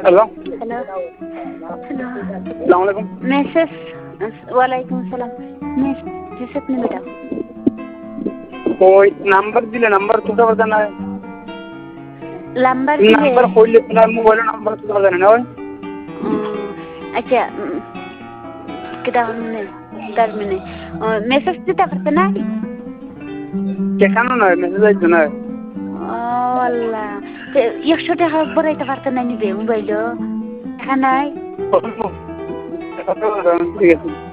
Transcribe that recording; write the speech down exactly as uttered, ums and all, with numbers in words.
hello hello hello সালাম আলাইকুম message वालेकुम सलाम मैसेज में बेटा ওই নাম্বার দিলে নাম্বার তুলতে পারতেন না नंबर दिए নাম্বার কইলে আপনার মোবাইলের নাম্বার তুলতে পারতেন না ওই अच्छा कितना हमने दस मिनट मैसेज दिता पड़ता ना কেন নয় মেসেজ আইতো না والله একশো টাকা বড়াইতে পারতে না নিবে মোবাইল টাকা নাই ঠিক আছে